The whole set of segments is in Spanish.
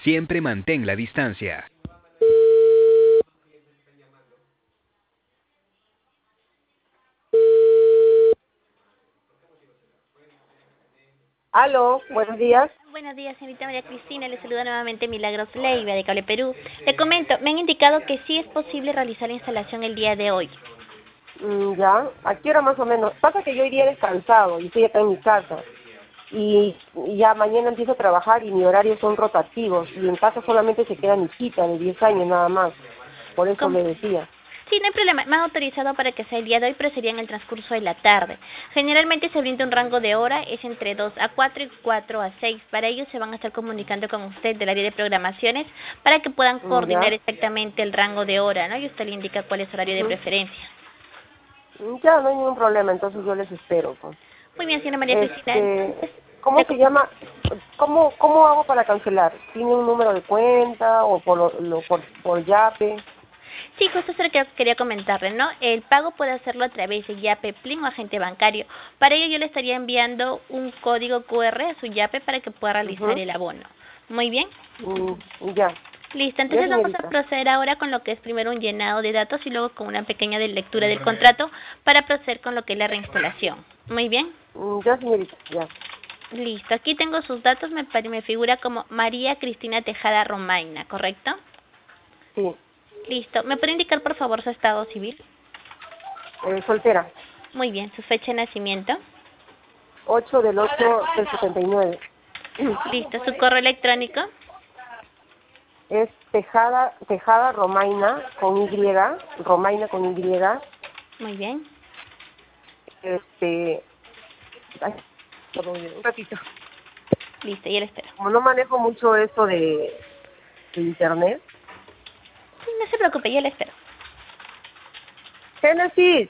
Siempre mantén la distancia. Aló, buenos días. Buenos días, señorita María Cristina. Le saluda nuevamente Milagros Leiva de Cable Perú. Le comento, me han indicado que sí es posible realizar la instalación el día de hoy. Ya, ¿a qué hora más o menos? Pasa que yo hoy día descansado y estoy acá en mi casa. Y ya mañana empiezo a trabajar y mi horario son rotativos. Y en casa solamente se queda mi hijita de 10 años nada más. Por eso ¿Cómo? le decía. Sí, no hay problema. Me han autorizado para que sea el día de hoy, pero sería en el transcurso de la tarde. Generalmente se brinda un rango de hora, es entre 2 a 4 y 4 a 6. Para ello se van a estar comunicando con usted del área de programaciones para que puedan coordinar Ya. exactamente el rango de hora, ¿no? Y usted le indica cuál es su horario de preferencia. Ya, no hay ningún problema, entonces yo les espero, pues. Muy bien, señora María Cristina. Entonces, ¿Cómo se llama? ¿Cómo hago para cancelar? ¿Tiene un número de cuenta o por Yape? Sí, justo eso es lo que quería comentarle, ¿no? El pago puede hacerlo a través de Yape, Plin o agente bancario. Para ello yo le estaría enviando un código QR a su Yape para que pueda realizar el abono. Muy bien. Ya. Listo, Ya, entonces vamos a señorita. proceder ahora con lo que es primero un llenado de datos y luego con una pequeña lectura del contrato para proceder con lo que es la reinstalación. Muy bien. Ya, señorita, ya. Listo, aquí tengo sus datos, me figura como María Cristina Tejada Romaina, ¿correcto? Sí. Listo, ¿me puede indicar por favor su estado civil? Soltera. Muy bien, su fecha de nacimiento. 8/8/79. Listo, su correo electrónico. Es Tejada Romaina con Y, Romaina con Y. Muy bien. Ay, perdón, un ratito. Listo, ya le espero. Como no manejo mucho eso de internet. Sí, no se preocupe, ya le espero. Génesis,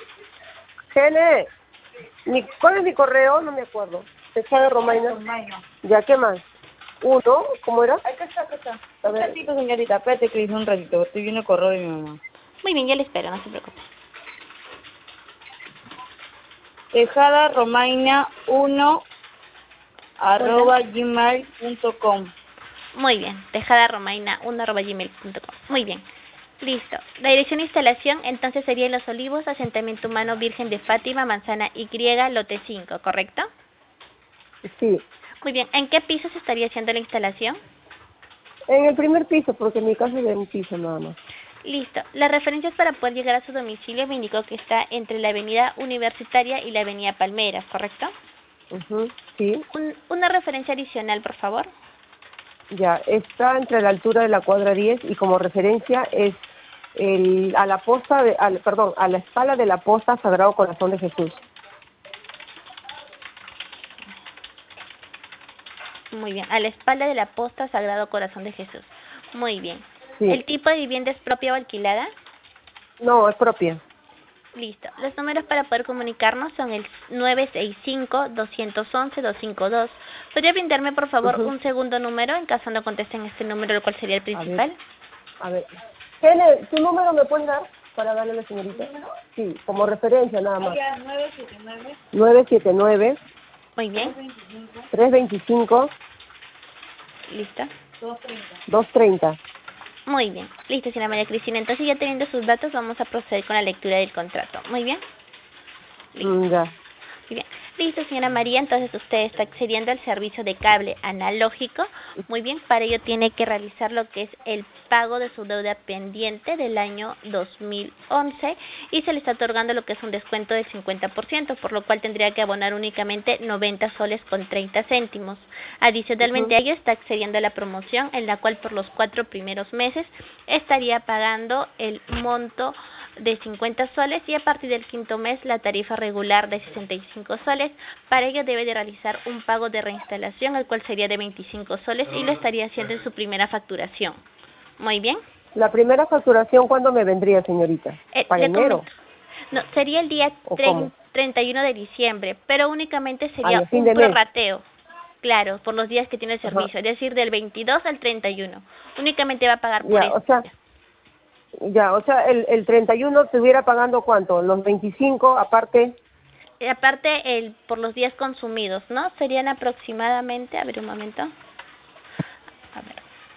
¿cuál es mi correo? No me acuerdo. Tejada Romaina. Ya, ¿qué más? Uno, ¿cómo era? Acá está. A Un ver. ratito, señorita, espérate que hice un ratito, estoy viendo el correo de mi mamá. Muy bien, ya le espero, no se preocupe. Tejada Romaina 1 Hola. @gmail.com. Muy bien, tejadaromaina1@gmail.com. Muy bien. Listo. La dirección de instalación entonces sería en Los Olivos, asentamiento humano Virgen de Fátima, manzana Y, lote 5, ¿correcto? Sí. Muy bien. ¿En qué piso se estaría haciendo la instalación? En el primer piso, porque mi casa es de un piso nada más. Listo. Las referencias para poder llegar a su domicilio me indicó que está entre la avenida Universitaria y la avenida Palmeras, ¿correcto? Sí. Una referencia adicional, por favor. Ya, está entre la altura de la cuadra 10 y como referencia es a la espalda de la posta Sagrado Corazón de Jesús. Muy bien. A la espalda de la posta Sagrado Corazón de Jesús. Muy bien. Sí. ¿El tipo de vivienda es propia o alquilada? No, es propia. Listo. Los números para poder comunicarnos son el 965-211-252. ¿Podría brindarme, por favor, un segundo número en caso no contesten este número, el cual sería el principal? A ver. Gene, ¿tu número me puedes dar para darle a la señorita? Sí, como referencia nada más. 979. Muy bien. 325. Listo. 230. Muy bien. Listo, señora María Cristina. Entonces, ya teniendo sus datos, vamos a proceder con la lectura del contrato. Muy bien. Listo. Ya. Muy bien. Listo, señora María. Entonces, usted está accediendo al servicio de cable analógico. Muy bien. Para ello, tiene que realizar lo que es el pago de su deuda pendiente del año 2011 y se le está otorgando lo que es un descuento del 50%, por lo cual tendría que abonar únicamente 90 soles con 30 céntimos. Adicionalmente a ello, está accediendo a la promoción en la cual por los 4 primeros meses estaría pagando el monto de 50 soles y a partir del quinto mes la tarifa regular de 65 soles. Para ello debe de realizar un pago de reinstalación, el cual sería de 25 soles y lo estaría haciendo en su primera facturación. Muy bien. La primera facturación, ¿cuándo me vendría, señorita? ¿Para Le enero? comento. No, sería el día ¿O cómo? 31 de diciembre, pero únicamente A sería fin un de mes. prorrateo. Claro, por los días que tiene el servicio, Ajá. es decir, del 22 al 31. Únicamente va a pagar por Ya, eso. o sea, el 31 estuviera pagando ¿cuánto? Los 25 aparte. Aparte, por los días consumidos, ¿no? Serían aproximadamente, a ver un momento. A ver.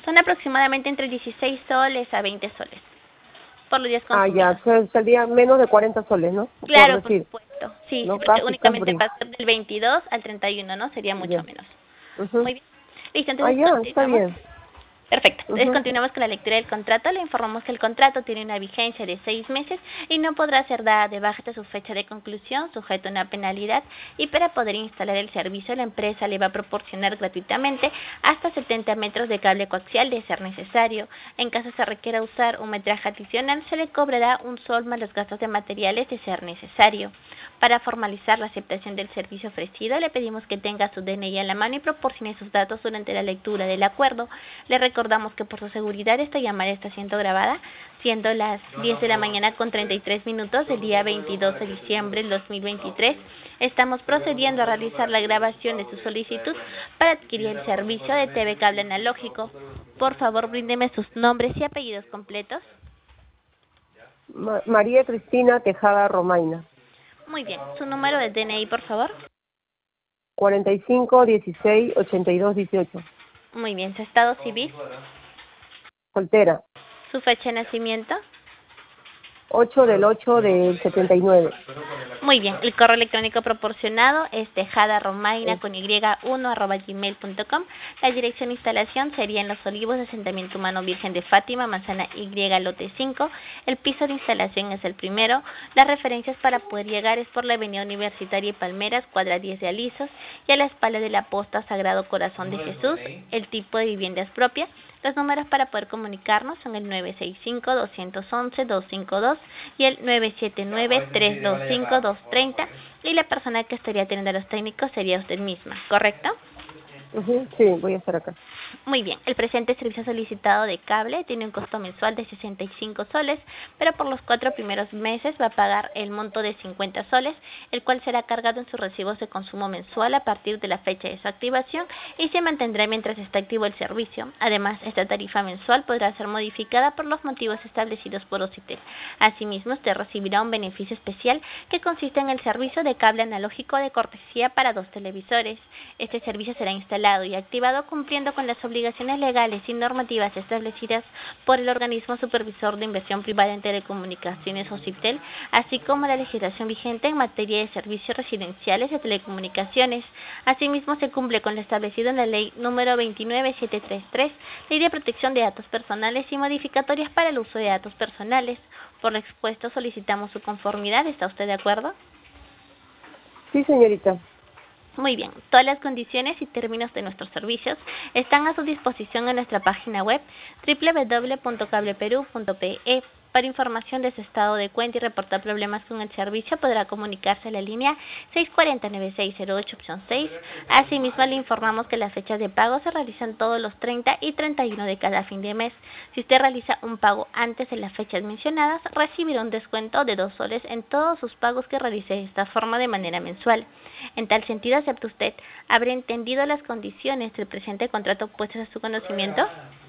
Son aproximadamente entre 16 soles a 20 soles por los días consumidos. Ya, saldría menos de 40 soles, ¿no? Claro, por supuesto. Sí, no, porque casi, únicamente casi. va a ser del 22 al 31, ¿no? Sería mucho menos. Muy bien. Listo, entonces está bien. Perfecto. Entonces continuamos con la lectura del contrato. Le informamos que el contrato tiene una vigencia de 6 meses y no podrá ser dada de baja hasta su fecha de conclusión, sujeto a una penalidad, y para poder instalar el servicio la empresa le va a proporcionar gratuitamente hasta 70 metros de cable coaxial de ser necesario. En caso se requiera usar un metraje adicional, se le cobrará un sol más los gastos de materiales de ser necesario. Para formalizar la aceptación del servicio ofrecido, le pedimos que tenga su DNI a la mano y proporcione sus datos durante la lectura del acuerdo. Le recordamos que por su seguridad esta llamada está siendo grabada, siendo las 10 de la mañana con 33 minutos del día 22 de diciembre del 2023. Estamos procediendo a realizar la grabación de su solicitud para adquirir el servicio de TV Cable Analógico. Por favor, bríndeme sus nombres y apellidos completos. María Cristina Tejada Romaina. Muy bien. ¿Su número de DNI, por favor? 45 16 82 18. Muy bien. ¿Su estado civil? Soltera. ¿Su fecha de nacimiento? 8 del 8 del 79. Muy bien. El correo electrónico proporcionado es tejadaromaina@gmail.com. La dirección de instalación sería en Los Olivos, asentamiento humano Virgen de Fátima, manzana Y, lote 5. El piso de instalación es el primero. Las referencias para poder llegar es por la avenida Universitaria y Palmeras, cuadra 10 de Alisos, y a la espalda de la posta Sagrado Corazón de Jesús. El tipo de vivienda es propia. Los números para poder comunicarnos son el 965-211-252 y el 979-325-230, y la persona que estaría atendiendo a los técnicos sería usted misma, ¿correcto? Sí, voy a estar acá. Muy bien. El presente servicio solicitado de cable tiene un costo mensual de 65 soles, pero por los 4 primeros meses va a pagar el monto de 50 soles, el cual será cargado en sus recibos de consumo mensual a partir de la fecha de su activación y se mantendrá mientras esté activo el servicio. Además, esta tarifa mensual podrá ser modificada por los motivos establecidos por OCITEL. Asimismo, usted recibirá un beneficio especial que consiste en el servicio de cable analógico de cortesía para 2 televisores. Este servicio será instalado y activado cumpliendo con las obligaciones legales y normativas establecidas por el organismo supervisor de inversión privada en telecomunicaciones OCITEL, así como la legislación vigente en materia de servicios residenciales de telecomunicaciones. Asimismo, se cumple con lo establecido en la ley número 29733, Ley de Protección de Datos Personales y modificatorias para el uso de datos personales. Por lo expuesto, solicitamos su conformidad. ¿Está usted de acuerdo? Sí, señorita. Muy bien, todas las condiciones y términos de nuestros servicios están a su disposición en nuestra página web www.cableperu.pe. Para información de su estado de cuenta y reportar problemas con el servicio, podrá comunicarse a la línea 640-9608, opción 6. Asimismo, le informamos que las fechas de pago se realizan todos los 30 y 31 de cada fin de mes. Si usted realiza un pago antes de las fechas mencionadas, recibirá un descuento de 2 soles en todos sus pagos que realice de esta forma de manera mensual. En tal sentido, ¿acepta usted haber entendido las condiciones del presente contrato puestas a su conocimiento?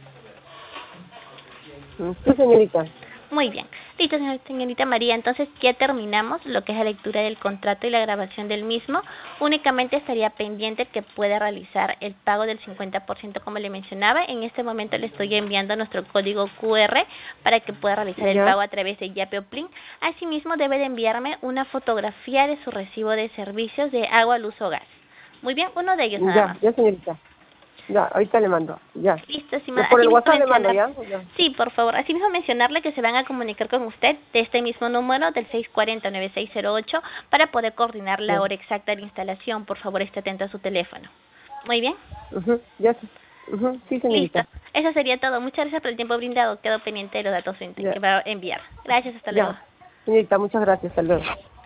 Sí, señorita. Muy bien. Listo, señorita María. Entonces ya terminamos lo que es la lectura del contrato y la grabación del mismo. Únicamente estaría pendiente que pueda realizar el pago del 50% como le mencionaba. En este momento le estoy enviando nuestro código QR para que pueda realizar el pago a través de Yape o Plin. Asimismo, debe de enviarme una fotografía de su recibo de servicios de agua, luz o gas. Muy bien, uno de ellos nada más. Ya, señorita. Ya, ahorita le mando, ya. Listo, por el WhatsApp le mando, ¿ya? Sí, por favor. Asimismo mencionarle que se van a comunicar con usted de este mismo número del 640-9608 para poder coordinar la hora exacta de instalación. Por favor, esté atento a su teléfono. Muy bien. Ya. Sí, señorita. Listo. Eso sería todo. Muchas gracias por el tiempo brindado. Quedo pendiente de los datos que va a enviar. Gracias, hasta luego. Señorita, muchas gracias, hasta luego.